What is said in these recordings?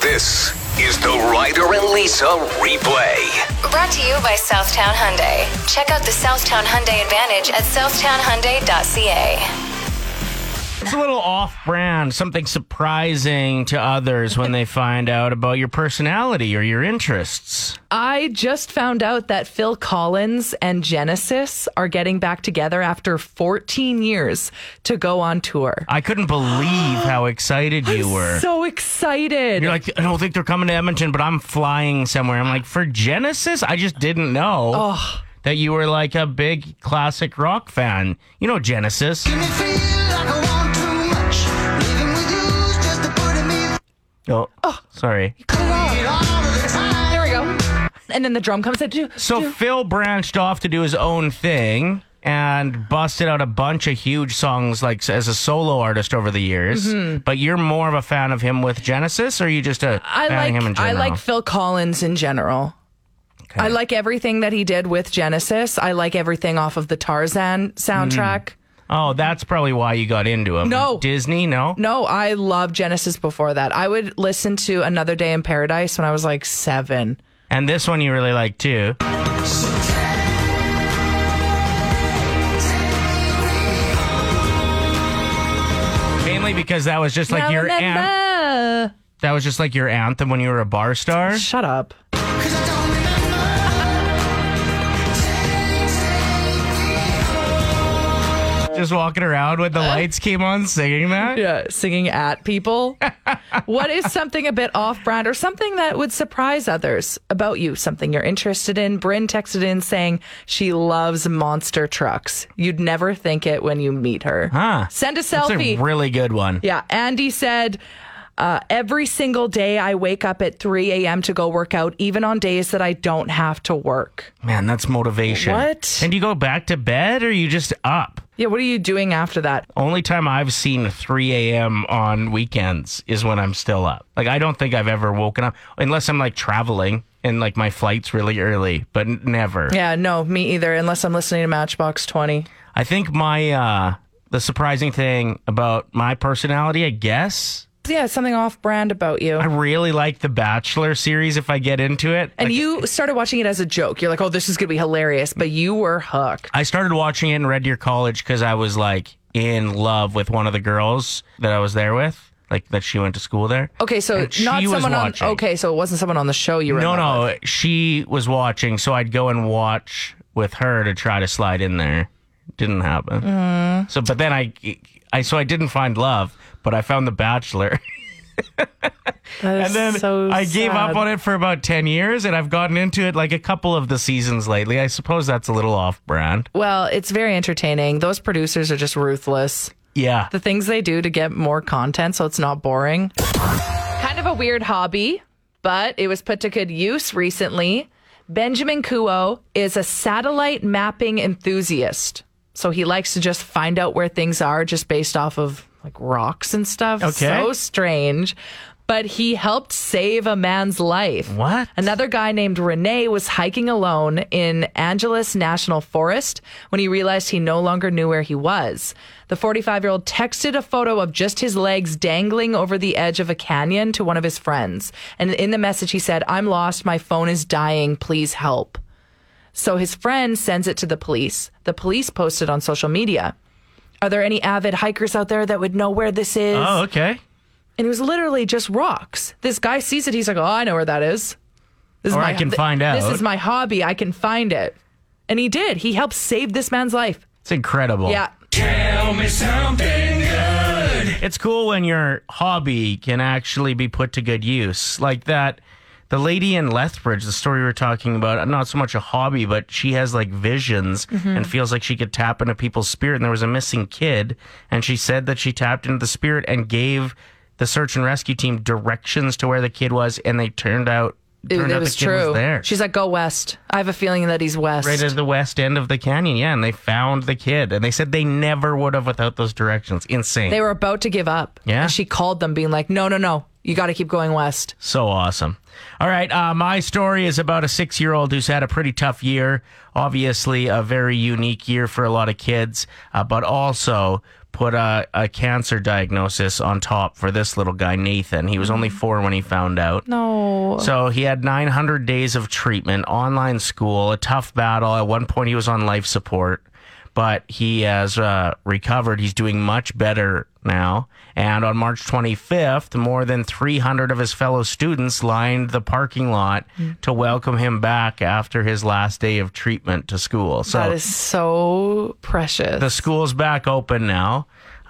This is the Ryder and Lisa replay. Brought to you by Southtown Hyundai. Check out the Southtown Hyundai Advantage at southtownhyundai.ca. It's a little off-brand, something surprising to others when they find out about your personality or your interests. I just found out that Phil Collins and Genesis are getting back together after 14 years to go on tour. I couldn't believe how excited you were. So excited. You're like, I don't think they're coming to Edmonton, but I'm flying somewhere. I'm like, for Genesis? I just didn't know that you were like a big classic rock fan. You know Genesis. Oh, sorry. There we go. And then the drum comes in. So Phil branched off to do his own thing and busted out a bunch of huge songs like as a solo artist over the years. Mm-hmm. But you're more of a fan of him with Genesis, or are you just a fan of him in general? I like Phil Collins in general. Okay. I like everything that he did with Genesis. I like everything off of the Tarzan soundtrack. Oh, that's probably why you got into him. No. Disney, no? No, I loved Genesis before that. I would listen to Another Day in Paradise when I was like 7. And this one you really like too. Mainly because that was just like your anthem. That was just like your anthem when you were a bar star. Shut up. Just walking around when the lights came on singing that? Yeah, singing at people. What is something a bit off-brand or something that would surprise others about you? Something you're interested in? Bryn texted in saying she loves monster trucks. You'd never think it when you meet her. Huh. Send a selfie. That's a really good one. Yeah, Andy said... every single day I wake up at 3 a.m. to go work out, even on days that I don't have to work. Man, that's motivation. What? And you go back to bed or are you just up? Yeah, what are you doing after that? Only time I've seen 3 a.m. on weekends is when I'm still up. Like, I don't think I've ever woken up, unless I'm like traveling and like my flight's really early, but never. Yeah, no, me either, unless I'm listening to Matchbox 20. I think the surprising thing about my personality, I guess... Yeah, something off-brand about you. I really like the Bachelor series if I get into it. And you started watching it as a joke. You're like, oh, this is going to be hilarious. But you were hooked. I started watching it in Red Deer College because I was like in love with one of the girls that I was there with. Like that she went to school there. Okay, so not someone on... Okay, so it wasn't someone on the show you were in love with. No, she was watching. So I'd go and watch with her to try to slide in there. Didn't happen. So, but then I didn't find love, but I found The Bachelor. And then so I gave sad. up on it for about 10 years, and I've gotten into it like a couple of the seasons lately. I suppose that's a little off-brand. Well, it's very entertaining. Those producers are just ruthless. Yeah. The things they do to get more content so it's not boring. Kind of a weird hobby, but it was put to good use recently. Benjamin Kuo is a satellite mapping enthusiast. So he likes to just find out where things are just based off of like rocks and stuff. Okay. So strange. But he helped save a man's life. What? Another guy named Rene was hiking alone in Angeles National Forest when he realized he no longer knew where he was. The 45-year-old texted a photo of just his legs dangling over the edge of a canyon to one of his friends. And in the message, he said, "I'm lost. My phone is dying. Please help." So his friend sends it to the police. The police posted on social media. Are there any avid hikers out there that would know where this is? Oh, okay. And it was literally just rocks. This guy sees it. He's like, oh, I know where that is. I can find out. This is my hobby. I can find it. And he did. He helped save this man's life. It's incredible. Yeah. Tell me something good. It's cool when your hobby can actually be put to good use. Like that, the lady in Lethbridge, the story we were talking about, not so much a hobby, but she has like visions and feels like she could tap into people's spirit. And there was a missing kid, and she said that she tapped into the spirit and gave the search and rescue team directions to where the kid was, and they turned out It the was kid true. was there. She's like, go west. I have a feeling that he's west. Right at the west end of the canyon, yeah, and they found the kid. And they said they never would have without those directions. Insane. They were about to give up. Yeah? And she called them being like, no. You got to keep going west. So awesome. All right, my story is about a 6-year-old who's had a pretty tough year. Obviously, a very unique year for a lot of kids, but also put a cancer diagnosis on top for this little guy, Nathan. He was only 4 when he found out. No. So he had 900 days of treatment, online school, a tough battle. At one point, he was on life support, but he has recovered. He's doing much better now. And on March 25th, more than 300 of his fellow students lined the parking lot to welcome him back after his last day of treatment to school. So that is so precious. the school's back open now.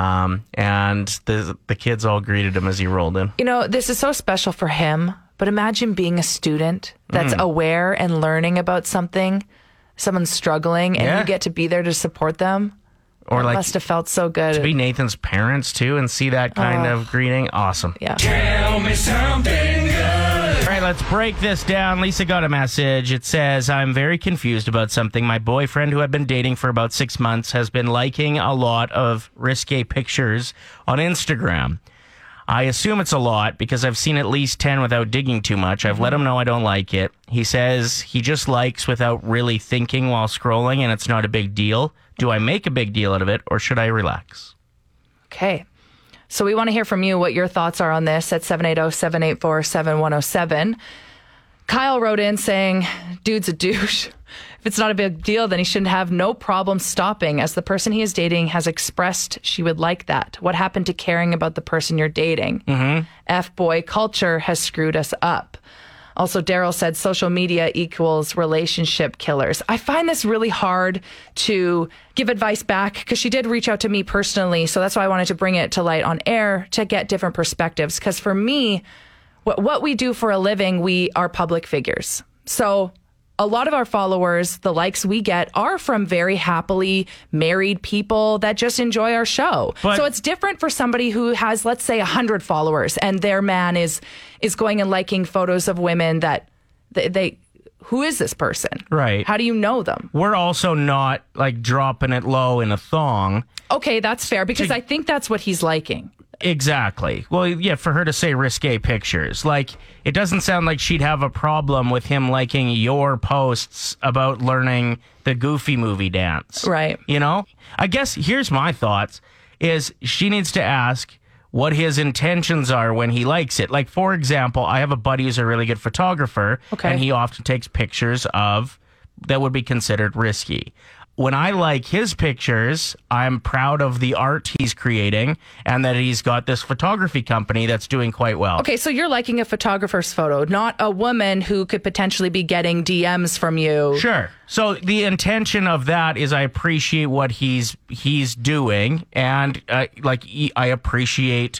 And the kids all greeted him as he rolled in. You know, this is so special for him, but imagine being a student that's aware and learning about something, someone's struggling, and Yeah. you get to be there to support them. Or That like must have felt so good. to be Nathan's parents too and see that kind of greeting. Awesome. Yeah. Tell me something good. All right, let's break this down. Lisa got a message. It says, I'm very confused about something. My boyfriend, who I've been dating for about 6 months, has been liking a lot of risque pictures on Instagram. I assume it's a lot because I've seen at least 10 without digging too much. I've let him know I don't like it. He says he just likes without really thinking while scrolling, and it's not a big deal. Do I make a big deal out of it, or should I relax? Okay. So we want to hear from you what your thoughts are on this at 780-784-7107. Kyle wrote in saying, dude's a douche. If it's not a big deal, then he should have no problem stopping, as the person he is dating has expressed she would like that. What happened to caring about the person you're dating? F-boy culture has screwed us up. Also, Daryl said social media equals relationship killers. I find this really hard to give advice back because she did reach out to me personally. So that's why I wanted to bring it to light on air to get different perspectives. Because for me, what we do for a living, we are public figures. So a lot of our followers, the likes we get, are from very happily married people that just enjoy our show. But- so it's different for somebody who has, let's say, 100 followers, and their man is going and liking photos of women that they who is this person? Right. How do you know them? We're also not like dropping it low in a thong. Okay, that's fair, because I think that's what he's liking. Exactly. Well, yeah, for her to say risque pictures, like, it doesn't sound like she'd have a problem with him liking your posts about learning the Goofy movie dance. Right. You know? I guess here's my thoughts is she needs to ask what his intentions are when he likes it. Like, for example, I have a buddy who's a really good photographer, Okay. and he often takes pictures of that would be considered risky. When I like his pictures, I'm proud of the art he's creating and that he's got this photography company that's doing quite well. Okay, so you're liking a photographer's photo, not a woman who could potentially be getting DMs from you. Sure. So the intention of that is I appreciate what he's doing, and I appreciate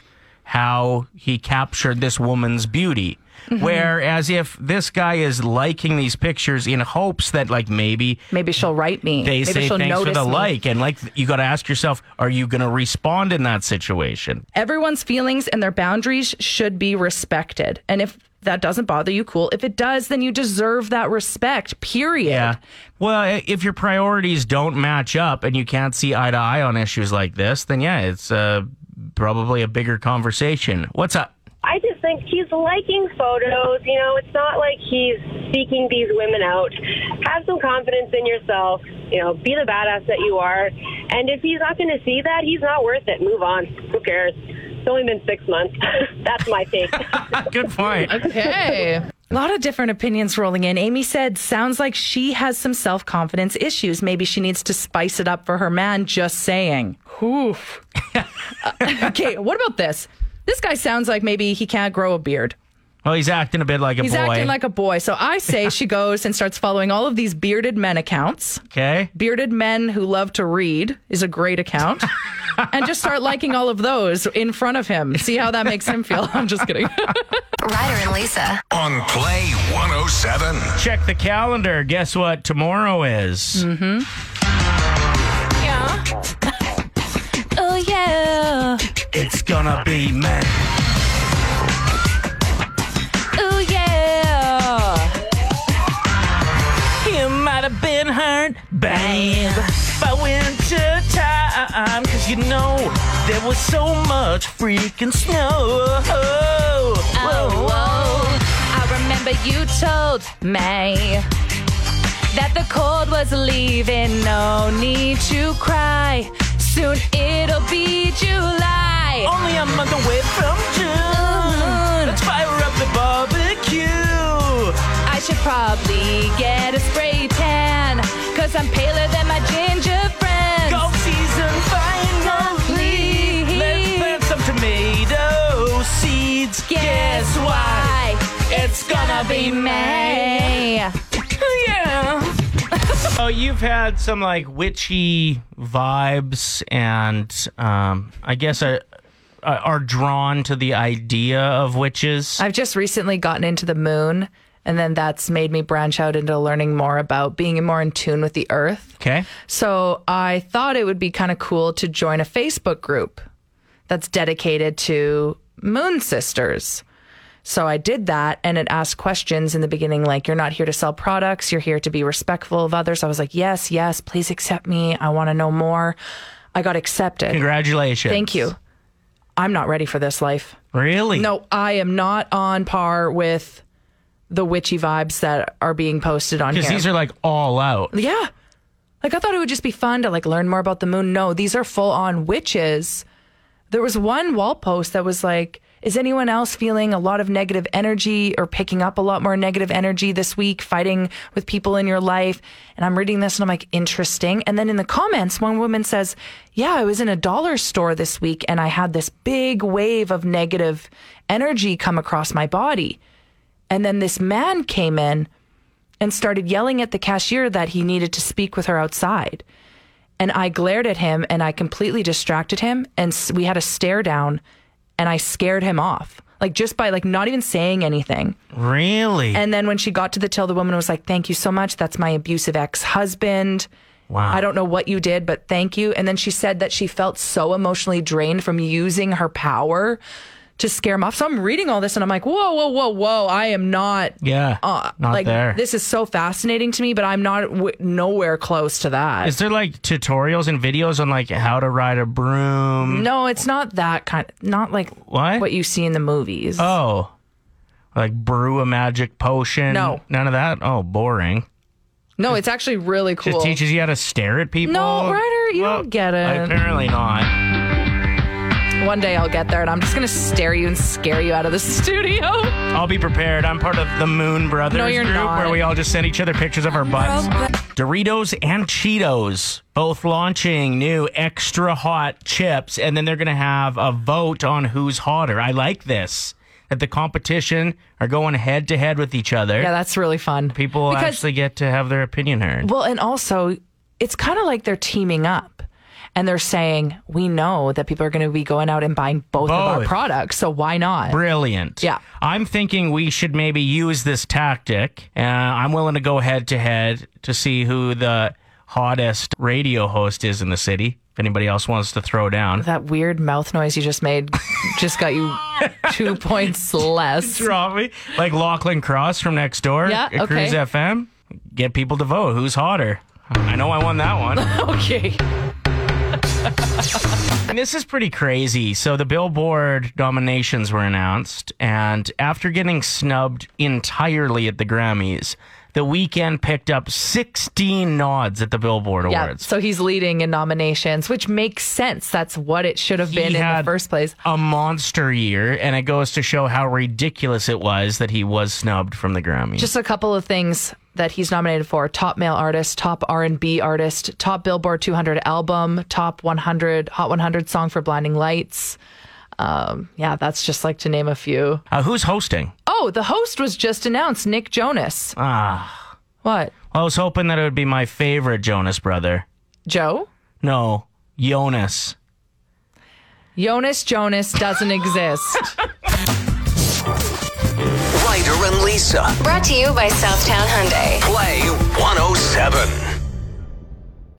how he captured this woman's beauty. Mm-hmm. Whereas if this guy is liking these pictures in hopes that, like, maybe she'll write me. they Maybe say she'll thanks for notice the me. like, and like you got to ask yourself, are you going to respond in that situation? Everyone's feelings and their boundaries should be respected. And if that doesn't bother you, cool. If it does, then you deserve that respect, period. Yeah. Well, if your priorities don't match up and you can't see eye to eye on issues like this, then yeah, it's probably a bigger conversation. What's up? I just think he's liking photos. You know, it's not like he's seeking these women out. Have some confidence in yourself. You know, be the badass that you are. And if he's not going to see that, he's not worth it. Move on. Who cares? It's only been 6 months. That's my take. Good point. Okay. A lot of different opinions rolling in. Amy said, sounds like she has some self-confidence issues. Maybe she needs to spice it up for her man, just saying. Oof. Okay, what about this? This guy sounds like maybe he can't grow a beard. Well, he's acting a bit like a boy. He's acting like a boy. So I say she goes and starts following all of these bearded men accounts. Okay. Bearded men who love to read is a great account. And just start liking all of those in front of him. See how that makes him feel. I'm just kidding. Ryder and Lisa. On Play 107. Check the calendar. Guess what tomorrow is? Yeah. Oh, yeah. It's gonna be man. Oh, yeah. You might have been hurt, babe, by winter time, 'cause you know there was so much freaking snow. Oh, I remember you told me that the cold was leaving. No need to cry. Soon it'll be July. Only a month away from June. Let's fire up the barbecue. I should probably get a spray tan, 'cause I'm paler than my ginger friends. Golf season finally. Let's plant some tomato seeds. Guess why? It's gonna be May. Yeah. So you've had some like witchy vibes, and I guess are drawn to the idea of witches. I've just recently gotten into the moon, and then that's made me branch out into learning more about being more in tune with the earth. Okay. So I thought it would be kind of cool to join a Facebook group that's dedicated to moon sisters. So I did that, and it asked questions in the beginning, like, you're not here to sell products, you're here to be respectful of others. I was like, yes, please accept me. I want to know more. I got accepted. Congratulations. Thank you. I'm not ready for this life. Really? No, I am not on par with the witchy vibes that are being posted on here. Because these are like all out. Yeah. Like, I thought it would just be fun to like learn more about the moon. No, these are full on witches. There was one wall post that was like, is anyone else feeling a lot of negative energy or picking up a lot more negative energy this week, fighting with people in your life? And I'm reading this and I'm like, interesting. And then in the comments, one woman says, yeah, I was in a dollar store this week and I had this big wave of negative energy come across my body. And then this man came in and started yelling at the cashier that he needed to speak with her outside. And I glared at him and I completely distracted him. And we had a stare down and I scared him off. Like, just by like not even saying anything. Really? And then when she got to the till, the woman was like, thank you so much. That's my abusive ex-husband. Wow. I don't know what you did, but thank you. And then she said that she felt so emotionally drained from using her power to scare him off. So I'm reading all this and I'm like, whoa. I am not. Yeah. Not like, there. This is so fascinating to me, but I'm not nowhere close to that. Is there like tutorials and videos on like how to ride a broom? No, it's not that kind. Not like what you see in the movies. Oh, like brew a magic potion? No. None of that? Oh, boring. No, it's actually really cool. Just teaches you how to stare at people? No, Ryder, you don't get it. Apparently not. One day I'll get there and I'm just going to stare you and scare you out of the studio. I'll be prepared. I'm part of the Moon Brothers No, you're group not. where we all just send each other pictures of our butts. Doritos and Cheetos both launching new extra hot chips, and then they're going to have a vote on who's hotter. I like this. That the competition are going head to head with each other. Yeah, that's really fun. People actually get to have their opinion heard. Well, and also, it's kind of like they're teaming up. And they're saying, we know that people are going to be going out and buying both of our products, so why not? Brilliant. Yeah. I'm thinking we should maybe use this tactic. I'm willing to go head to head to see who the hottest radio host is in the city. If anybody else wants to throw down. That weird mouth noise you just made just got you 2 points less. Drop me. Like Lachlan Cross from next door Yeah, at Cruise FM. Get people to vote. Who's hotter? I know I won that one. Okay. And this is pretty crazy. So the Billboard nominations were announced, and after getting snubbed entirely at the Grammys, The Weeknd picked up 16 nods at the Billboard Awards. So he's leading in nominations, which makes sense. That's what it should have been in the first place. A monster year, and it goes to show how ridiculous it was that he was snubbed from the Grammys. Just a couple of things that he's nominated for: top male artist, top R&B artist, top Billboard 200 album, top 100 Hot 100 song for Blinding Lights. Yeah, that's just like to name a few. Who's hosting? Oh, the host was just announced, Nick Jonas. What? I was hoping that it would be my favorite Jonas brother. Joe? No, Jonas. Jonas doesn't exist. Ryder and Lisa. Brought to you by Southtown Hyundai. Play 107.